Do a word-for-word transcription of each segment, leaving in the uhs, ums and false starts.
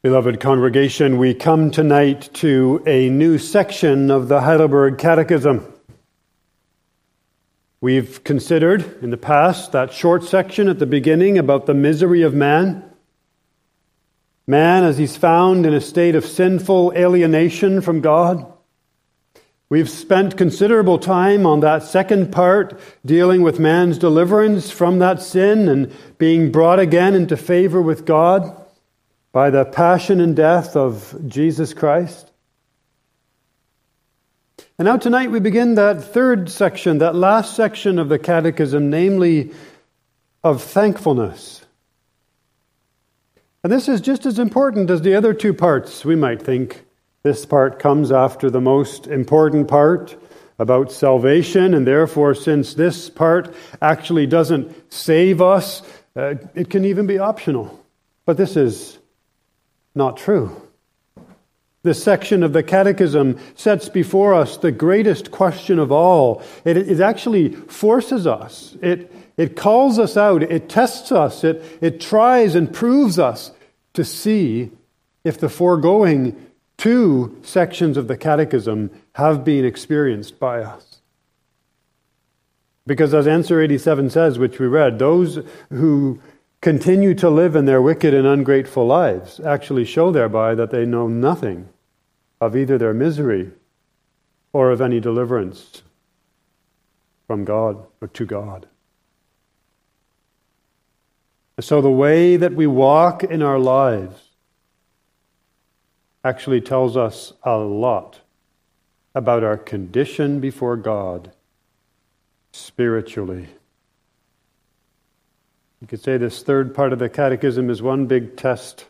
Beloved congregation, we come tonight to a new section of the Heidelberg Catechism. We've considered in the past that short section at the beginning about the misery of man. Man as he's found in a state of sinful alienation from God. We've spent considerable time on that second part, dealing with man's deliverance from that sin and being brought again into favor with God by the passion and death of Jesus Christ. And now tonight we begin that third section, that last section of the Catechism, namely of thankfulness. And this is just as important as the other two parts. We might think this part comes after the most important part about salvation, and therefore since this part actually doesn't save us, uh, it can even be optional. But this is not true. This section of the Catechism sets before us the greatest question of all. It, it actually forces us. It, it calls us out. It tests us. It, it tries and proves us to see if the foregoing two sections of the Catechism have been experienced by us. Because as answer eighty-seven says, which we read, those who continue to live in their wicked and ungrateful lives actually show thereby that they know nothing of either their misery or of any deliverance from God or to God. So the way that we walk in our lives actually tells us a lot about our condition before God spiritually. You could say this third part of the Catechism is one big test.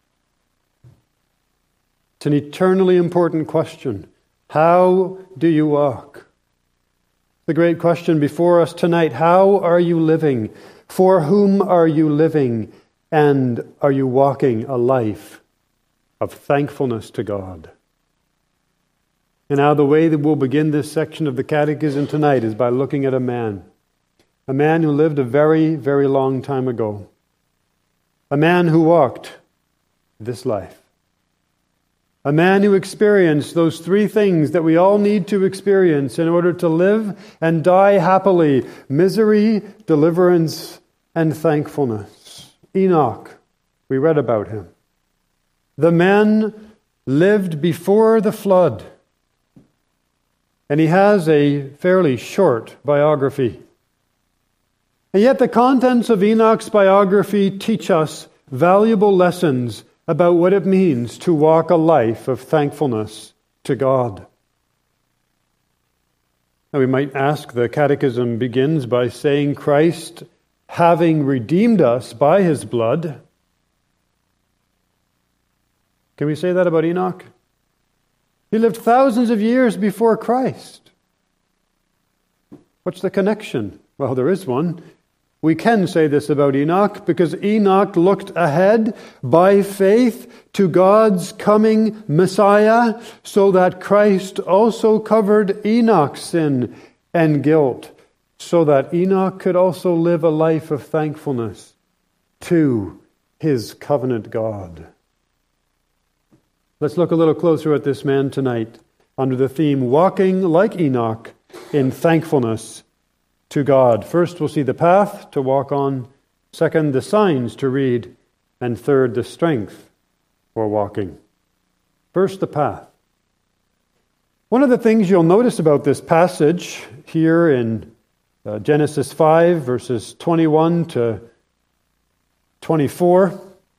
It's an eternally important question. How do you walk? The great question before us tonight, how are you living? For whom are you living? And are you walking a life of thankfulness to God? And now the way that we'll begin this section of the Catechism tonight is by looking at a man. A man who lived a very, very long time ago. A man who walked this life. A man who experienced those three things that we all need to experience in order to live and die happily. Misery, deliverance, and thankfulness. Enoch, we read about him. The man lived before the flood. And he has a fairly short biography. And yet the contents of Enoch's biography teach us valuable lessons about what it means to walk a life of thankfulness to God. Now we might ask, the Catechism begins by saying Christ, having redeemed us by his blood. Can we say that about Enoch? He lived thousands of years before Christ. What's the connection? Well, there is one. We can say this about Enoch because Enoch looked ahead by faith to God's coming Messiah so that Christ also covered Enoch's sin and guilt so that Enoch could also live a life of thankfulness to his covenant God. Let's look a little closer at this man tonight under the theme, Walking like Enoch in Thankfulness to God. First, we'll see the path to walk on. Second, the signs to read. And third, the strength for walking. First, the path. One of the things you'll notice about this passage here in uh, Genesis five, verses twenty-one to twenty-four,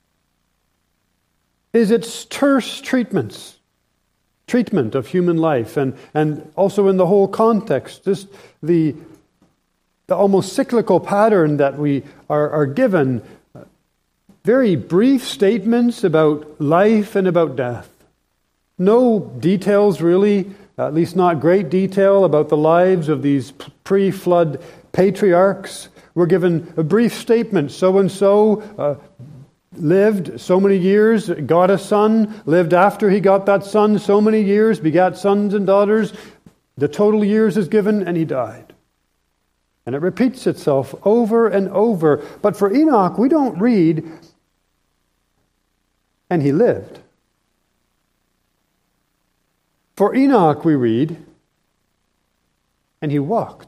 is its terse treatments. Treatment of human life, and, and also in the whole context, just the The almost cyclical pattern that we are, are given, very brief statements about life and about death. No details really, at least not great detail about the lives of these pre-flood patriarchs. We're given a brief statement, so-and-so uh, lived so many years, got a son, lived after he got that son so many years, begat sons and daughters. The total years is given, and he died. And it repeats itself over and over. But for Enoch, we don't read and he lived. For Enoch, we read, and he walked.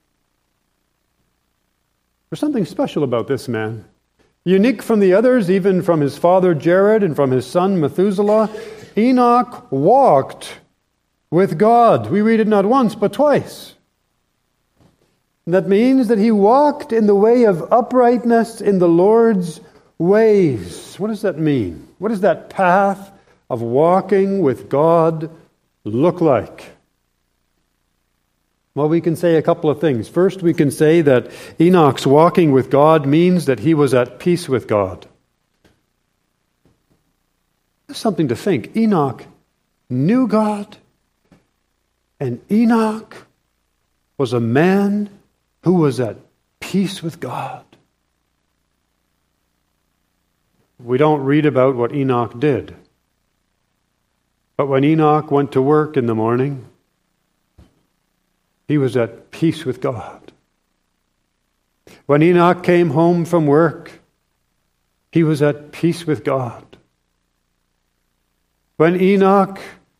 There's something special about this man. Unique from the others, even from his father Jared and from his son Methuselah, Enoch walked with God. We read it not once, but twice. And that means that he walked in the way of uprightness in the Lord's ways. What does that mean? What does that path of walking with God look like? Well, we can say a couple of things. First, we can say that Enoch's walking with God means that he was at peace with God. There's something to think. Enoch knew God, and Enoch was a man who was at peace with God. We don't read about what Enoch did. But when Enoch went to work in the morning, he was at peace with God. When Enoch came home from work, he was at peace with God. When Enoch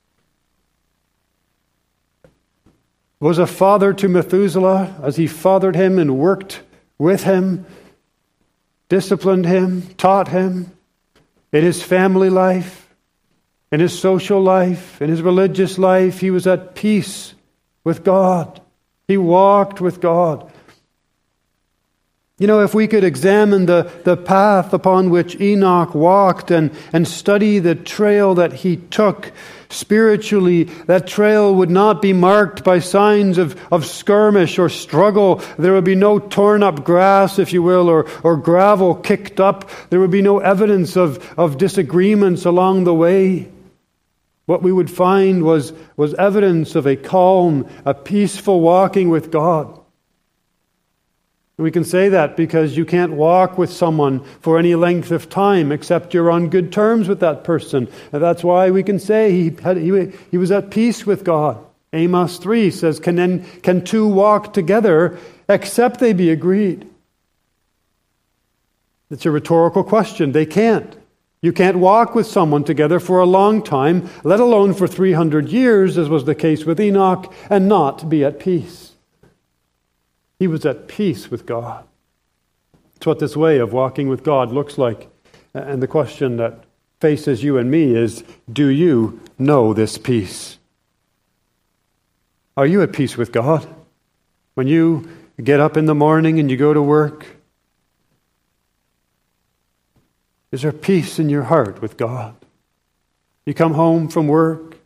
was a father to Methuselah, as he fathered him and worked with him, disciplined him, taught him in his family life, in his social life, in his religious life, he was at peace with God. He walked with God. You know, if we could examine the, the path upon which Enoch walked and, and study the trail that he took spiritually, that trail would not be marked by signs of, of skirmish or struggle. There would be no torn up grass, if you will, or, or gravel kicked up. There would be no evidence of, of disagreements along the way. What we would find was, was evidence of a calm, a peaceful walking with God. We can say that because you can't walk with someone for any length of time except you're on good terms with that person. And that's why we can say he, had, he, he was at peace with God. Amos three says, can, then, can two walk together except they be agreed? It's a rhetorical question. They can't. You can't walk with someone together for a long time, let alone for three hundred years, as was the case with Enoch, and not be at peace. He was at peace with God. It's what this way of walking with God looks like. And the question that faces you and me is, do you know this peace? Are you at peace with God? When you get up in the morning and you go to work, is there peace in your heart with God? You come home from work.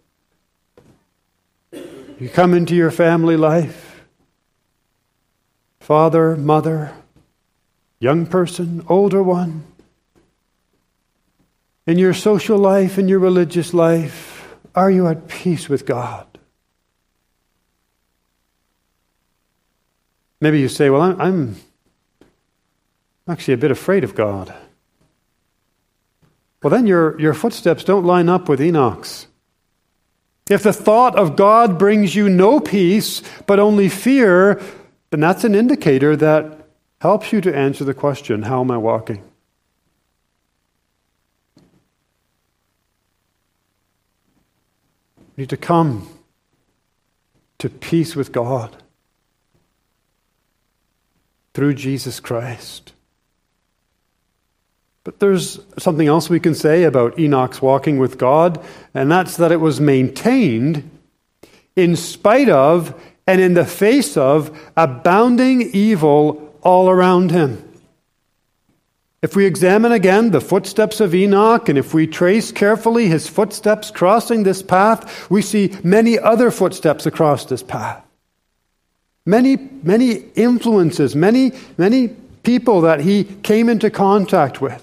You come into your family life. Father, mother, young person, older one. In your social life, in your religious life, are you at peace with God? Maybe you say, well, I'm, I'm actually a bit afraid of God. Well, then your, your footsteps don't line up with Enoch's. If the thought of God brings you no peace, but only fear, then that's an indicator that helps you to answer the question, how am I walking? You need to come to peace with God through Jesus Christ. But there's something else we can say about Enoch's walking with God, and that's that it was maintained in spite of and in the face of abounding evil all around him. If we examine again the footsteps of Enoch, and if we trace carefully his footsteps crossing this path, we see many other footsteps across this path. Many, many influences, many, many people that he came into contact with.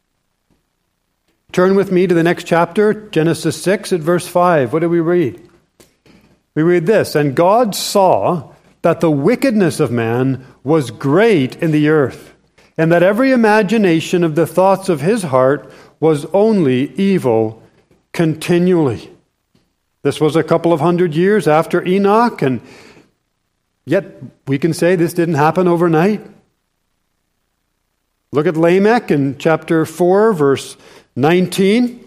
Turn with me to the next chapter, Genesis six at verse five. What do we read? We read this, and God saw that the wickedness of man was great in the earth, and that every imagination of the thoughts of his heart was only evil continually. This was a couple of hundred years after Enoch, and yet we can say this didn't happen overnight. Look at Lamech in chapter four, verse nineteen.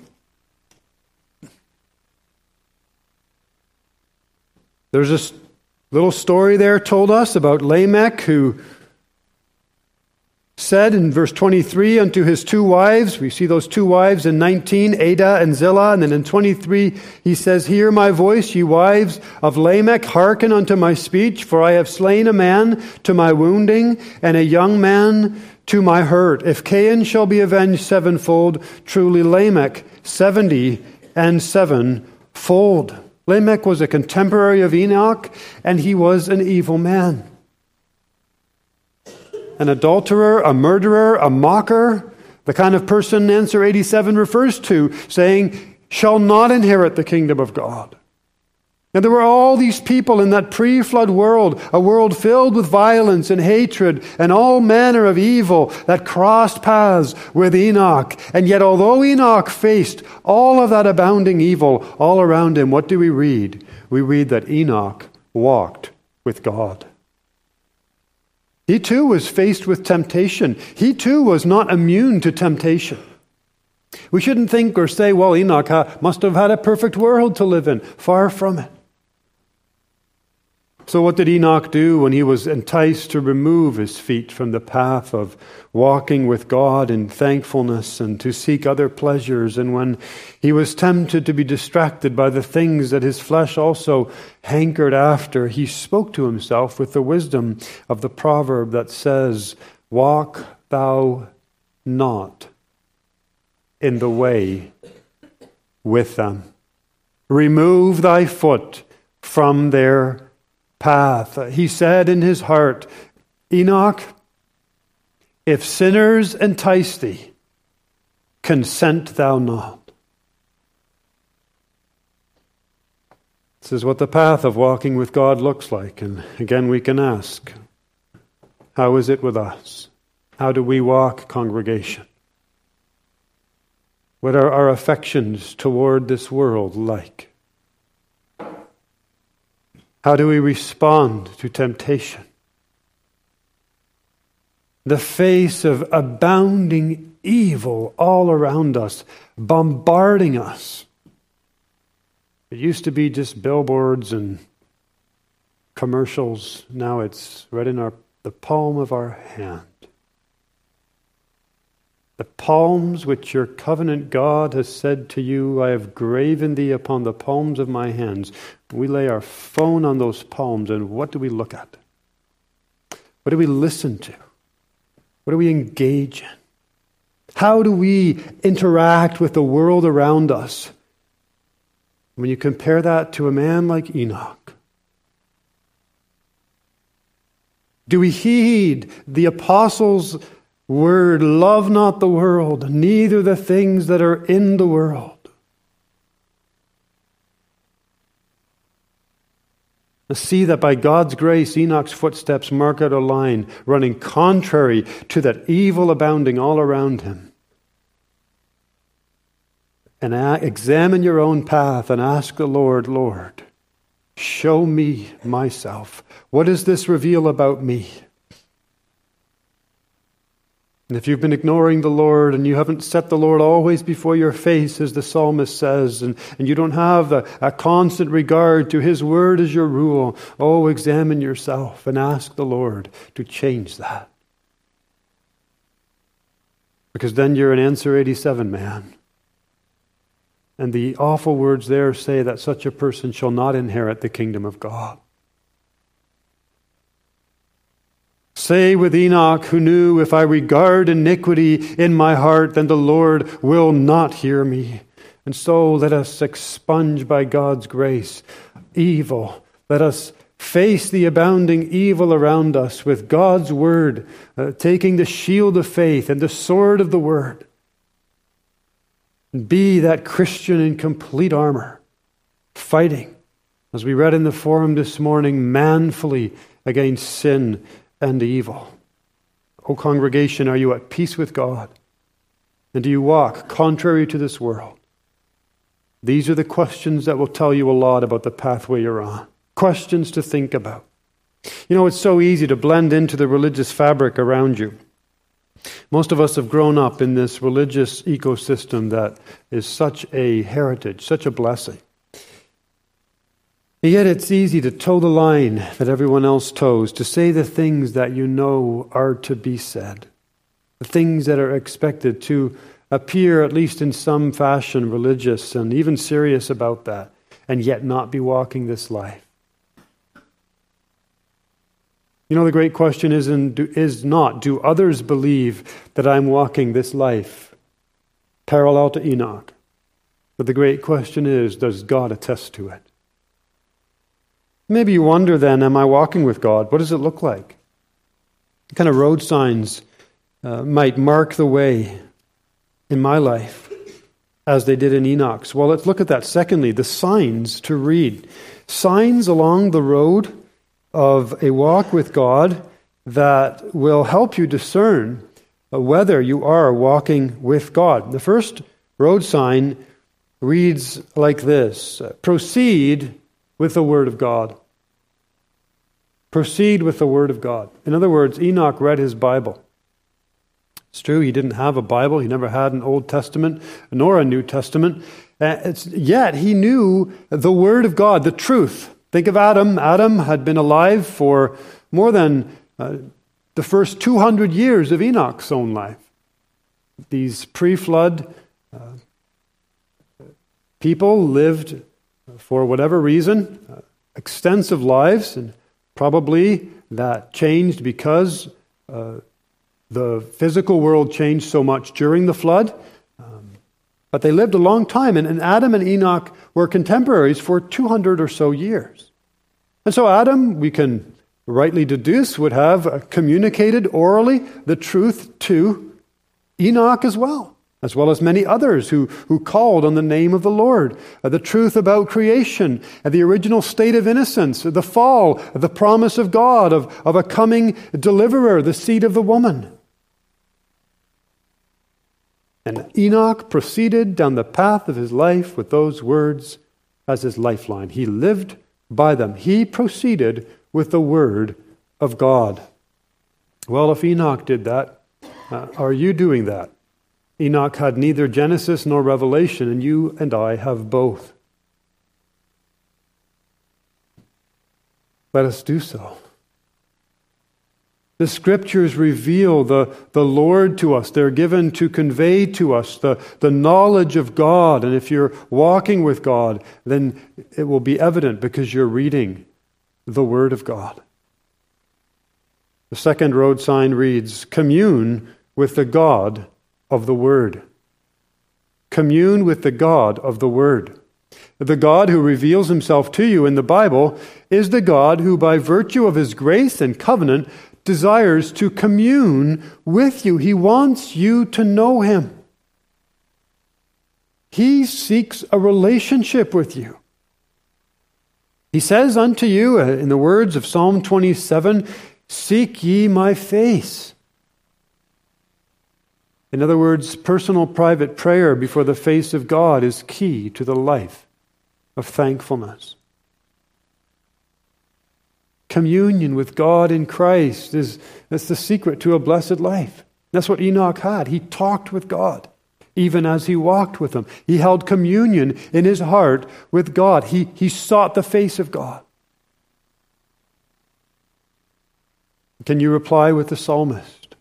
There's this little story there told us about Lamech, who said in verse twenty-three unto his two wives, we see those two wives in nineteen, Adah and Zillah, and then in twenty-three he says, Hear my voice, ye wives of Lamech, hearken unto my speech, for I have slain a man to my wounding, and a young man to my hurt. If Cain shall be avenged sevenfold, truly Lamech seventy and sevenfold. Lamech was a contemporary of Enoch, and he was an evil man. An adulterer, a murderer, a mocker, the kind of person answer eighty-seven refers to, saying, shall not inherit the kingdom of God. And there were all these people in that pre-flood world, a world filled with violence and hatred and all manner of evil that crossed paths with Enoch. And yet although Enoch faced all of that abounding evil all around him, what do we read? We read that Enoch walked with God. He too was faced with temptation. He too was not immune to temptation. We shouldn't think or say, well, Enoch must have had a perfect world to live in. Far from it. So what did Enoch do when he was enticed to remove his feet from the path of walking with God in thankfulness and to seek other pleasures, and when he was tempted to be distracted by the things that his flesh also hankered after? He spoke to himself with the wisdom of the proverb that says, walk thou not in the way with them. Remove thy foot from their path. He said in his heart, Enoch, if sinners entice thee, consent thou not. This is what the path of walking with God looks like. And again, we can ask, how is it with us? How do we walk, congregation? What are our affections toward this world like? How do we respond to temptation? The face of abounding evil all around us, bombarding us. It used to be just billboards and commercials. Now it's right in our the palm of our hand. The palms which your covenant God has said to you, I have graven thee upon the palms of my hands. We lay our phone on those palms, and what do we look at? What do we listen to? What do we engage in? How do we interact with the world around us? When you compare that to a man like Enoch, do we heed the apostles' word, love not the world, neither the things that are in the world? See that by God's grace, Enoch's footsteps mark out a line running contrary to that evil abounding all around him. And examine your own path and ask the Lord, Lord, show me myself. What does this reveal about me? And if you've been ignoring the Lord and you haven't set the Lord always before your face, as the psalmist says, and, and you don't have a, a constant regard to His word as your rule, oh, examine yourself and ask the Lord to change that. Because then you're an answer eighty-seven man. And the awful words there say that such a person shall not inherit the kingdom of God. Say with Enoch, who knew, if I regard iniquity in my heart, then the Lord will not hear me. And so let us expunge by God's grace evil. Let us face the abounding evil around us with God's word, uh, taking the shield of faith and the sword of the word. And be that Christian in complete armor, fighting, as we read in the forum this morning, manfully against sin and evil. O congregation, are you at peace with God? And do you walk contrary to this world? These are the questions that will tell you a lot about the pathway you're on. Questions to think about. You know, it's so easy to blend into the religious fabric around you. Most of us have grown up in this religious ecosystem that is such a heritage, such a blessing. And yet it's easy to toe the line that everyone else toes, to say the things that you know are to be said, the things that are expected, to appear at least in some fashion religious and even serious about that, and yet not be walking this life. You know, the great question is, in, is not, do others believe that I'm walking this life parallel to Enoch? But the great question is, does God attest to it? Maybe you wonder then, am I walking with God? What does it look like? What kind of road signs uh, might mark the way in my life as they did in Enoch's? Well, let's look at that. Secondly, the signs to read. Signs along the road of a walk with God that will help you discern whether you are walking with God. The first road sign reads like this: proceed with the Word of God. Proceed with the Word of God. In other words, Enoch read his Bible. It's true, he didn't have a Bible. He never had an Old Testament nor a New Testament. Uh, it's, yet he knew the Word of God, the truth. Think of Adam. Adam had been alive for more than uh, the first two hundred years of Enoch's own life. These pre-flood uh, people lived, for whatever reason, uh, extensive lives, and probably that changed because uh, the physical world changed so much during the flood. Um, but they lived a long time, and, and Adam and Enoch were contemporaries for two hundred or so years. And so Adam, we can rightly deduce, would have communicated orally the truth to Enoch as well, as well as many others who, who called on the name of the Lord. Uh, the truth about creation, uh, the original state of innocence, the fall, the promise of God, of, of a coming deliverer, the seed of the woman. And Enoch proceeded down the path of his life with those words as his lifeline. He lived by them. He proceeded with the Word of God. Well, if Enoch did that, uh, are you doing that? Enoch had neither Genesis nor Revelation, and you and I have both. Let us do so. The Scriptures reveal the, the Lord to us. They're given to convey to us the, the knowledge of God. And if you're walking with God, then it will be evident because you're reading the Word of God. The second road sign reads, commune with the God of the Word. Commune with the God of the Word. The God who reveals himself to you in the Bible is the God who, by virtue of his grace and covenant, desires to commune with you. He wants you to know him. He seeks a relationship with you. He says unto you, in the words of Psalm twenty-seven, seek ye my face. In other words, personal private prayer before the face of God is key to the life of thankfulness. Communion with God in Christ is that's the secret to a blessed life. That's what Enoch had. He talked with God, even as he walked with him. He held communion in his heart with God. He, he sought the face of God. Can you reply with the psalmist?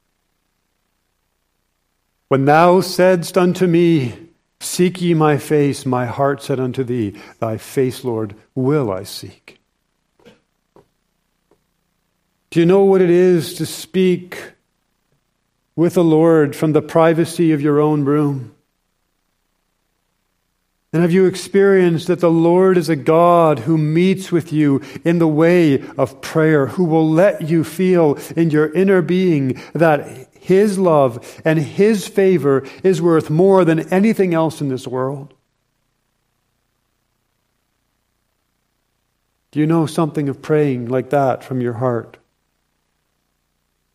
When thou saidst unto me, seek ye my face, my heart said unto thee, thy face, Lord, will I seek. Do you know what it is to speak with the Lord from the privacy of your own room? And have you experienced that the Lord is a God who meets with you in the way of prayer, who will let you feel in your inner being that his love and his favor is worth more than anything else in this world? Do you know something of praying like that from your heart?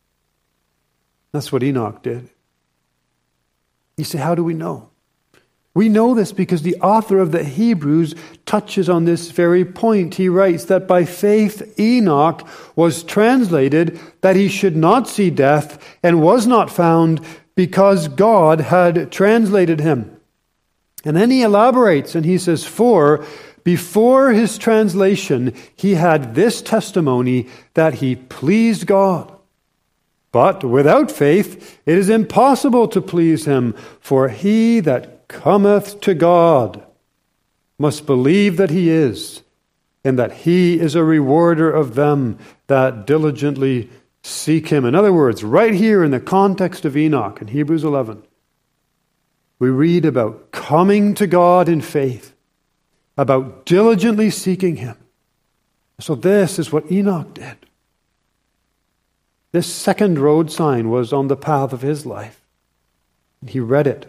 That's what Enoch did. You say, how do we know? We know this because the author of the Hebrews touches on this very point. He writes that by faith Enoch was translated that he should not see death and was not found because God had translated him. And then he elaborates and he says, for before his translation he had this testimony that he pleased God. But without faith it is impossible to please him, for he that cometh to God must believe that he is, and that he is a rewarder of them that diligently seek him. In other words, right here in the context of Enoch in Hebrews eleven, we read about coming to God in faith, about diligently seeking him. So this is what Enoch did. This second road sign was on the path of his life. He read it.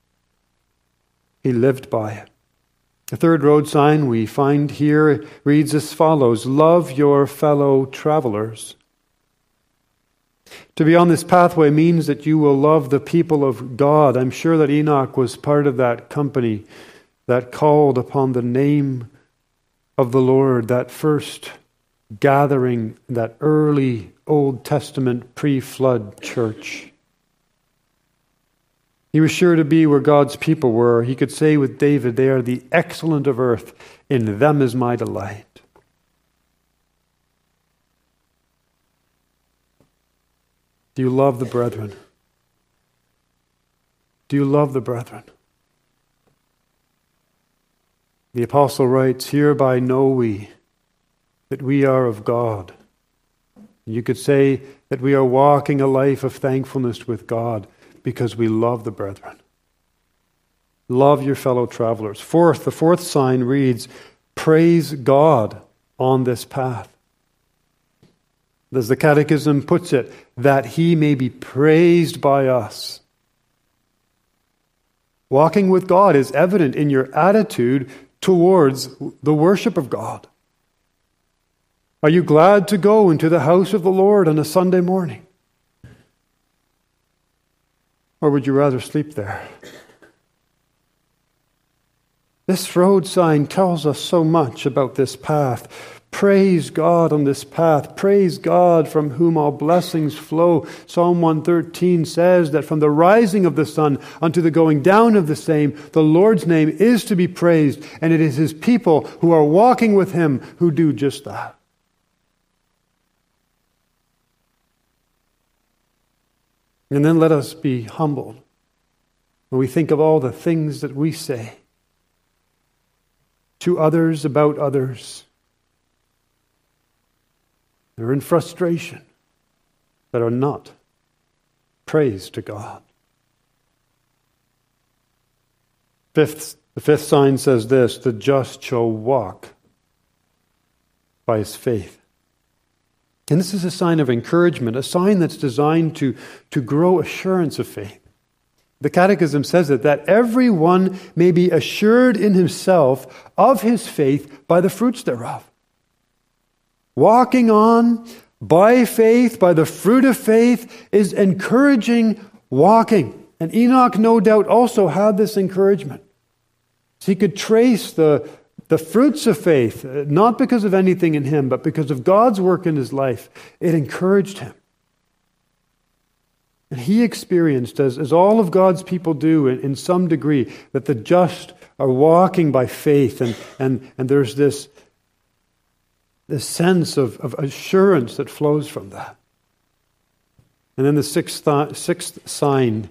He lived by it. The third road sign we find here reads as follows: love your fellow travelers. To be on this pathway means that you will love the people of God. I'm sure that Enoch was part of that company that called upon the name of the Lord, that first gathering, that early Old Testament pre-flood church. He was sure to be where God's people were. He could say with David, they are the excellent of earth. In them is my delight. Do you love the brethren? Do you love the brethren? The apostle writes, hereby know we that we are of God. You could say that we are walking a life of thankfulness with God because we love the brethren. Love your fellow travelers. Fourth, the fourth sign reads, praise God on this path. As the Catechism puts it, that he may be praised by us. Walking with God is evident in your attitude towards the worship of God. Are you glad to go into the house of the Lord on a Sunday morning? Or would you rather sleep there? This road sign tells us so much about this path. Praise God on this path. Praise God from whom all blessings flow. Psalm one thirteen says that from the rising of the sun unto the going down of the same, the Lord's name is to be praised, and it is his people who are walking with him who do just that. And then let us be humbled when we think of all the things that we say to others about others. They're in frustration, that are not praise to God. Fifth, the fifth sign says this: the just shall walk by his faith. And this is a sign of encouragement, a sign that's designed to, to grow assurance of faith. The Catechism says it, that everyone may be assured in himself of his faith by the fruits thereof. Walking on by faith, by the fruit of faith, is encouraging walking. And Enoch, no doubt, also had this encouragement. So he could trace the The fruits of faith, not because of anything in him, but because of God's work in his life. It encouraged him. And he experienced, as, as all of God's people do in, in some degree, that the just are walking by faith, and, and, and there's this, this sense of, of assurance that flows from that. And then the sixth, th- sixth sign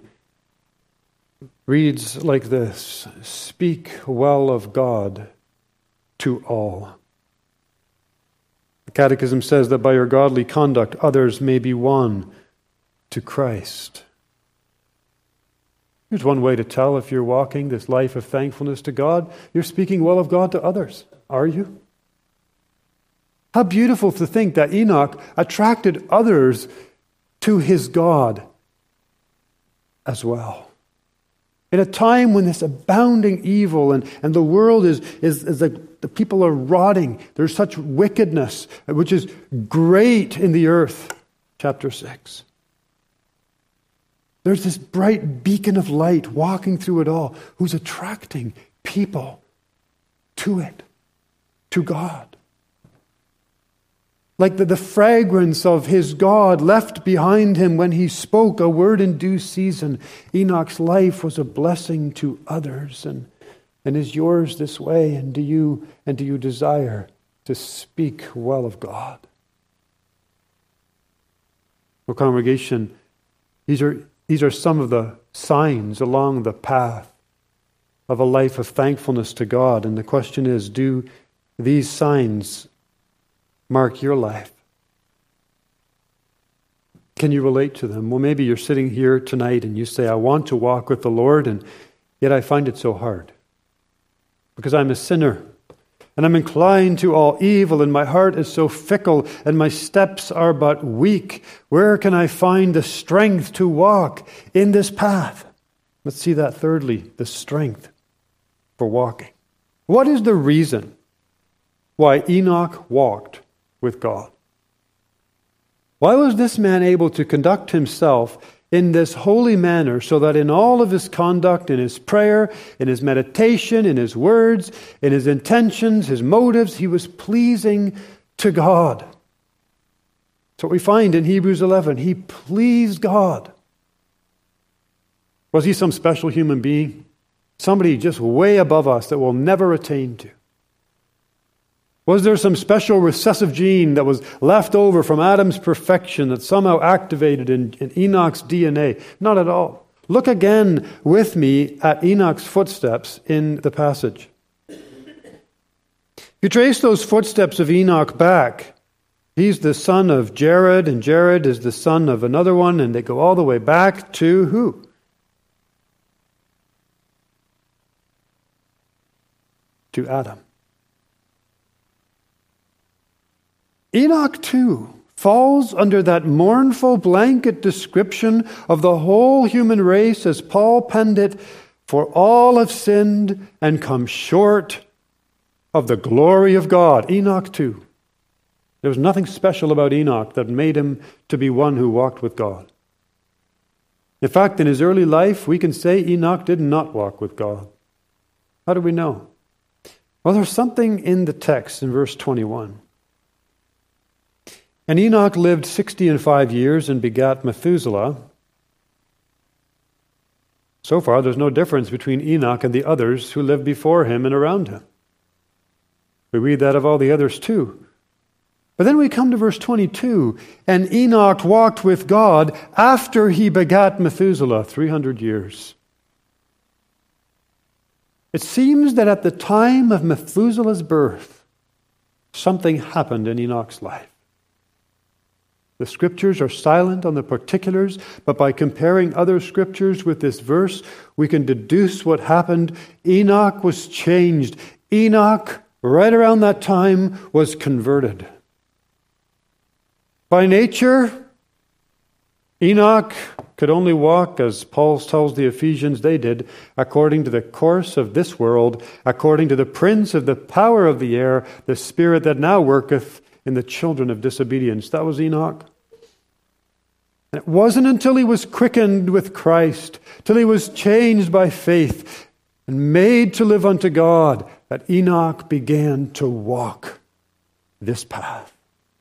reads like this: speak well of God to all. The Catechism says that by your godly conduct, others may be won to Christ. Here's one way to tell if you're walking this life of thankfulness to God. You're speaking well of God to others. Are you? How beautiful to think that Enoch attracted others to his God as well. In a time when there's abounding evil and, and the world is, is, is like the people are rotting. There's such wickedness, which is great in the earth. Chapter six. There's this bright beacon of light walking through it all who's attracting people to it, to God. Like the, the fragrance of his God left behind him when he spoke a word in due season. Enoch's life was a blessing to others, and, and is yours this way. And do you and do you desire to speak well of God? Well, congregation, these are these are some of the signs along the path of a life of thankfulness to God. And the question is, do these signs mark your life? Can you relate to them? Well, maybe you're sitting here tonight and you say, I want to walk with the Lord, and yet I find it so hard because I'm a sinner and I'm inclined to all evil, and my heart is so fickle and my steps are but weak. Where can I find the strength to walk in this path? Let's see that thirdly, the strength for walking. What is the reason why Enoch walked with God? Why was this man able to conduct himself in this holy manner so that in all of his conduct, in his prayer, in his meditation, in his words, in his intentions, his motives, he was pleasing to God? That's what we find in Hebrews eleven. He pleased God. Was he some special human being? Somebody just way above us that we'll never attain to? Was there some special recessive gene that was left over from Adam's perfection that somehow activated in, in Enoch's D N A? Not at all. Look again with me at Enoch's footsteps in the passage. If you trace those footsteps of Enoch back, he's the son of Jared, and Jared is the son of another one, and they go all the way back to who? To Adam. Enoch, too, falls under that mournful blanket description of the whole human race as Paul penned it, for all have sinned and come short of the glory of God. Enoch, too. There was nothing special about Enoch that made him to be one who walked with God. In fact, in his early life, we can say Enoch did not walk with God. How do we know? Well, there's something in the text in verse twenty-one. And Enoch lived sixty and five years and begat Methuselah. So far, there's no difference between Enoch and the others who lived before him and around him. We read that of all the others too. But then we come to verse twenty-two, and Enoch walked with God after he begat Methuselah, three hundred years. It seems that at the time of Methuselah's birth, something happened in Enoch's life. The scriptures are silent on the particulars, but by comparing other scriptures with this verse, we can deduce what happened. Enoch was changed. Enoch, right around that time, was converted. By nature, Enoch could only walk, as Paul tells the Ephesians they did, according to the course of this world, according to the prince of the power of the air, the spirit that now worketh in the children of disobedience. That was Enoch. And it wasn't until he was quickened with Christ, till he was changed by faith and made to live unto God, that Enoch began to walk this path.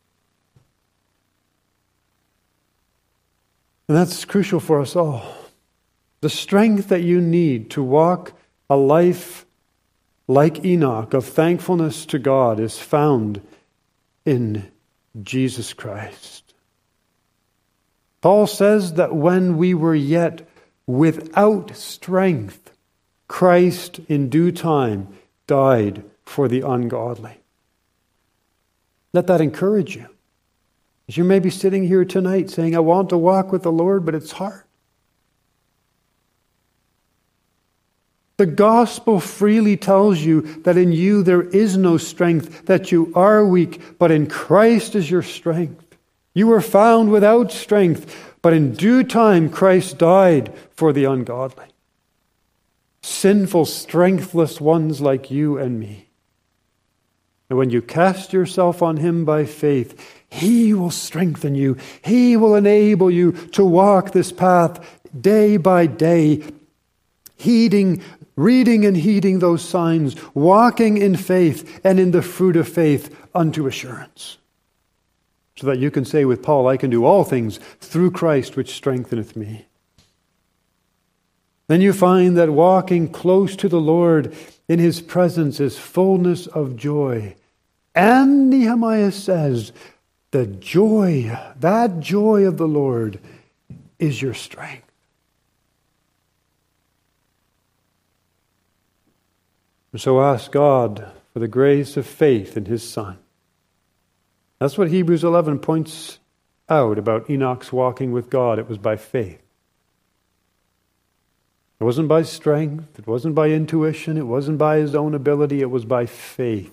And that's crucial for us all. The strength that you need to walk a life like Enoch of thankfulness to God is found in Jesus Christ. Paul says that when we were yet without strength, Christ in due time died for the ungodly. Let that encourage you. As you may be sitting here tonight saying, I want to walk with the Lord, but it's hard. The gospel freely tells you that in you there is no strength, that you are weak, but in Christ is your strength. You were found without strength, but in due time Christ died for the ungodly. Sinful, strengthless ones like you and me. And when you cast yourself on Him by faith, He will strengthen you. He will enable you to walk this path day by day, heeding, reading and heeding those signs, walking in faith and in the fruit of faith unto assurance. So that you can say with Paul, I can do all things through Christ which strengtheneth me. Then you find that walking close to the Lord in His presence is fullness of joy. And Nehemiah says, the joy, that joy of the Lord is your strength. So ask God for the grace of faith in His Son. That's what Hebrews eleven points out about Enoch's walking with God. It was by faith. It wasn't by strength. It wasn't by intuition. It wasn't by his own ability. It was by faith.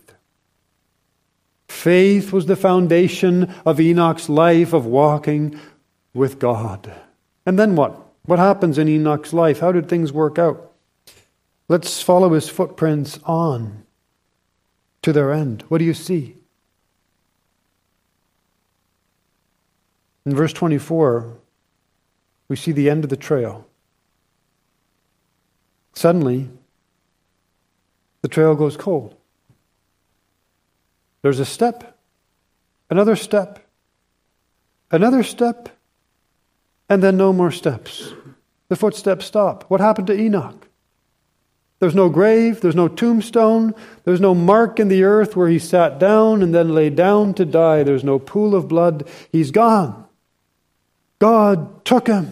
Faith was the foundation of Enoch's life of walking with God. And then what? What happens in Enoch's life? How did things work out? Let's follow his footprints on to their end. What do you see? In verse twenty-four, we see the end of the trail. Suddenly, the trail goes cold. There's a step, another step, another step, and then no more steps. The footsteps stop. What happened to Enoch? There's no grave, there's no tombstone, there's no mark in the earth where he sat down and then lay down to die. There's no pool of blood. He's gone. God took him.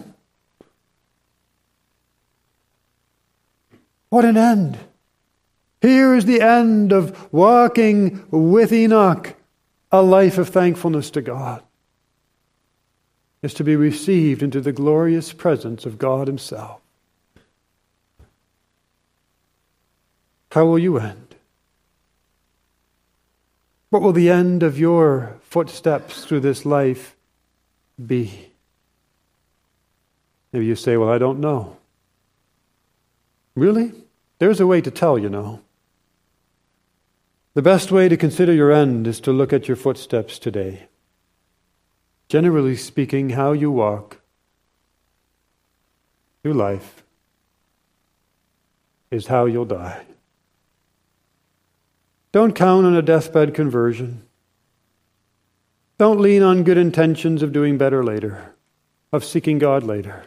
What an end. Here is the end of walking with Enoch, a life of thankfulness to God. Is to be received into the glorious presence of God Himself. How will you end? What will the end of your footsteps through this life be? Maybe you say, well, I don't know. Really? There's a way to tell, you know. The best way to consider your end is to look at your footsteps today. Generally speaking, how you walk through life is how you'll die. Don't count on a deathbed conversion. Don't lean on good intentions of doing better later, of seeking God later.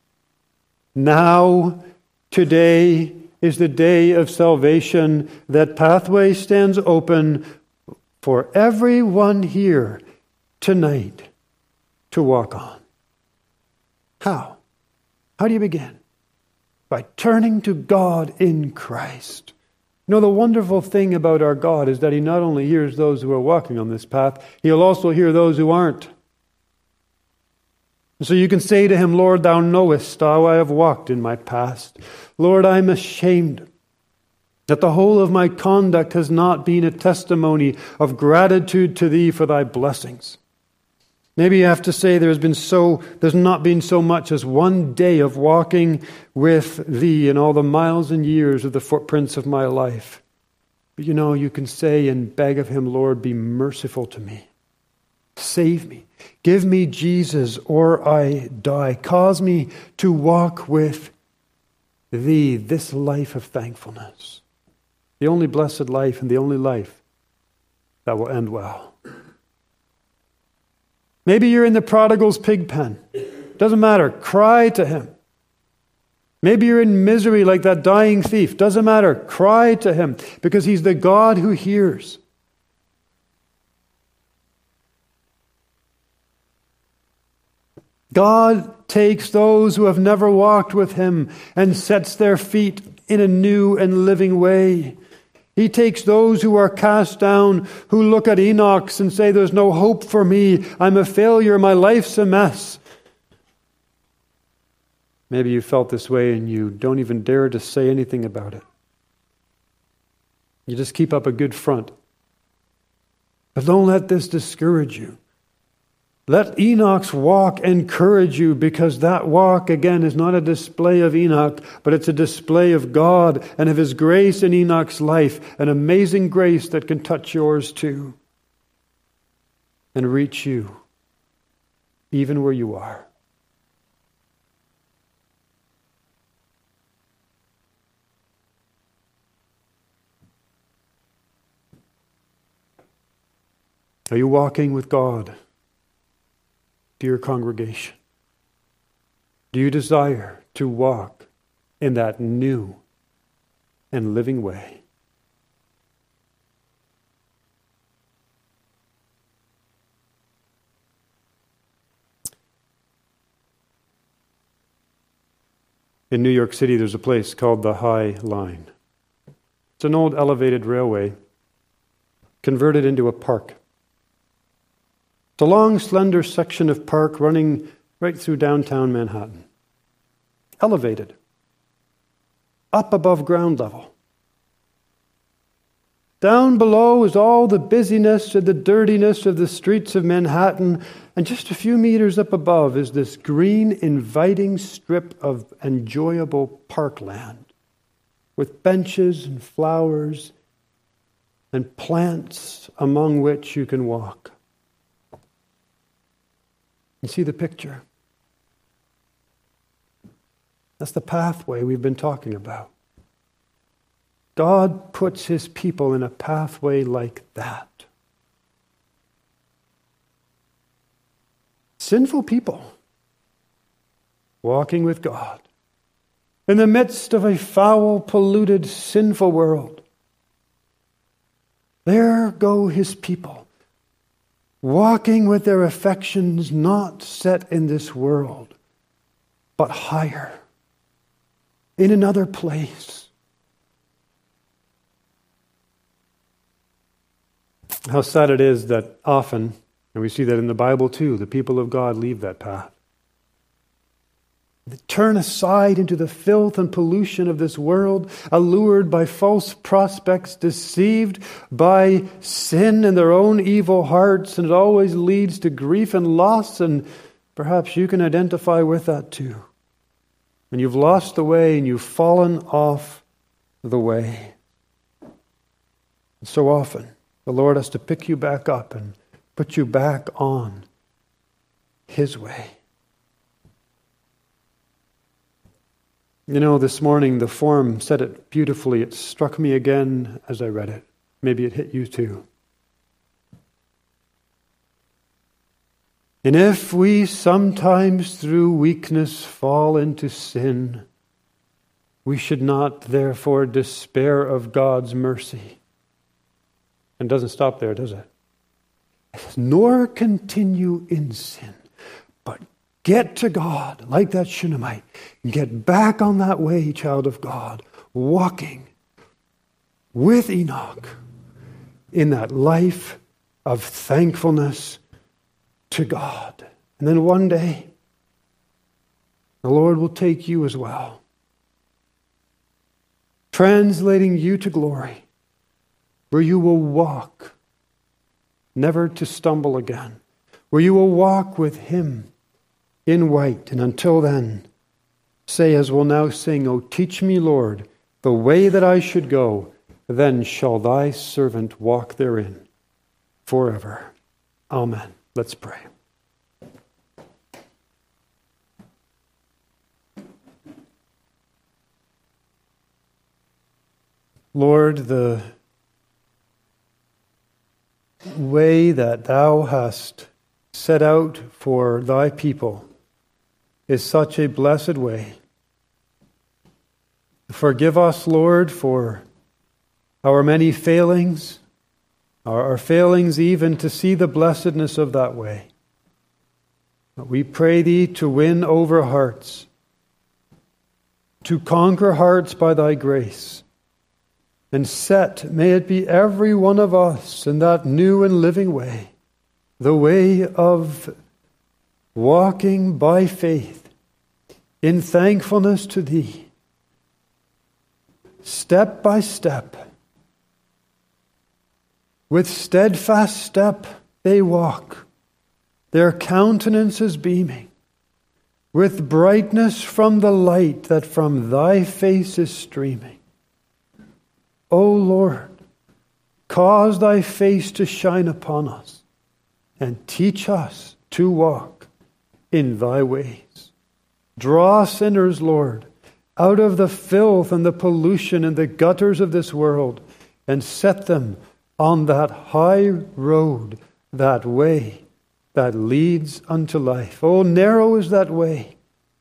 Now, today is the day of salvation. That pathway stands open for everyone here tonight to walk on. How? How do you begin? By turning to God in Christ. You know, the wonderful thing about our God is that He not only hears those who are walking on this path, He'll also hear those who aren't. And so you can say to Him, Lord, Thou knowest how I have walked in my past. Lord, I'm ashamed that the whole of my conduct has not been a testimony of gratitude to Thee for Thy blessings. Maybe you have to say there's been so there's not been so much as one day of walking with Thee in all the miles and years of the footprints of my life. But you know, you can say and beg of Him, Lord, be merciful to me. Save me. Give me Jesus or I die. Cause me to walk with Thee, this life of thankfulness. The only blessed life and the only life that will end well. Maybe you're in the prodigal's pig pen. Doesn't matter. Cry to Him. Maybe you're in misery like that dying thief. Doesn't matter. Cry to Him because He's the God who hears. God takes those who have never walked with Him and sets their feet in a new and living way. He takes those who are cast down, who look at Enoch and say, there's no hope for me. I'm a failure. My life's a mess. Maybe you felt this way and you don't even dare to say anything about it. You just keep up a good front. But don't let this discourage you. Let Enoch's walk encourage you, because that walk, again, is not a display of Enoch, but it's a display of God and of His grace in Enoch's life, an amazing grace that can touch yours too and reach you even where you are. Are you walking with God, dear congregation? Do you desire to walk in that new and living way? In New York City, there's a place called the High Line. It's an old elevated railway converted into a park. It's a long, slender section of park running right through downtown Manhattan. Elevated. Up above ground level. Down below is all the busyness and the dirtiness of the streets of Manhattan, and just a few meters up above is this green, inviting strip of enjoyable parkland with benches and flowers and plants among which you can walk. You see the picture? That's the pathway we've been talking about. God puts his people in a pathway like that. Sinful people walking with God in the midst of a foul, polluted, sinful world. There go his people, walking with their affections not set in this world, but higher, in another place. How sad it is that often, and we see that in the Bible too, the people of God leave that path. They turn aside into the filth and pollution of this world, allured by false prospects, deceived by sin and their own evil hearts, and it always leads to grief and loss, and perhaps you can identify with that too. When you've lost the way and you've fallen off the way. And so often, the Lord has to pick you back up and put you back on his way. You know, this morning the form said it beautifully. It struck me again as I read it. Maybe it hit you too. And if we sometimes through weakness fall into sin, we should not therefore despair of God's mercy. And it doesn't stop there, does it? Nor continue in sin, but get to God, like that Shunammite. Get back on that way, child of God, walking with Enoch in that life of thankfulness to God. And then one day, the Lord will take you as well, translating you to glory, where you will walk, never to stumble again, where you will walk with him in white. And until then, say as we'll now sing, "O teach me, Lord, the way that I should go, then shall thy servant walk therein forever." Amen. Let's pray. Lord, the way that thou hast set out for thy people is such a blessed way. Forgive us, Lord, for our many failings, our, our failings even to see the blessedness of that way. But we pray thee to win over hearts, to conquer hearts by thy grace, and set, may it be every one of us in that new and living way, the way of walking by faith in thankfulness to thee, step by step. With steadfast step they walk, their countenances beaming, with brightness from the light that from thy face is streaming. O Lord, cause thy face to shine upon us, and teach us to walk in thy ways. Draw sinners, Lord, out of the filth and the pollution and the gutters of this world, and set them on that high road that way that leads unto life. Oh, narrow is that way.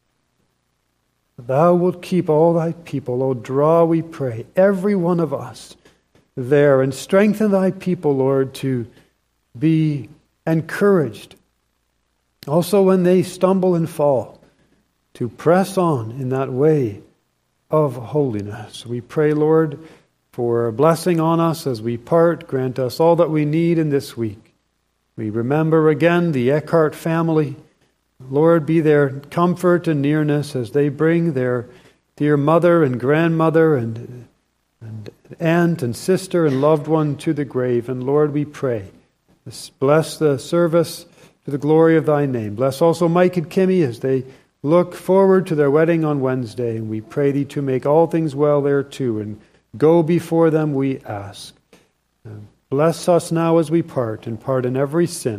Thou wilt keep all thy people. Oh, draw, we pray, every one of us there, and strengthen thy people, Lord, to be encouraged. Also, when they stumble and fall, to press on in that way of holiness. We pray, Lord, for a blessing on us as we part. Grant us all that we need in this week. We remember again the Eckhart family. Lord, be their comfort and nearness as they bring their dear mother and grandmother and, and aunt and sister and loved one to the grave. And Lord, we pray, bless the service to the glory of thy name. Bless also Mike and Kimmy as they look forward to their wedding on Wednesday. And we pray thee to make all things well there too. And go before them, we ask. Bless us now as we part, and pardon every sin.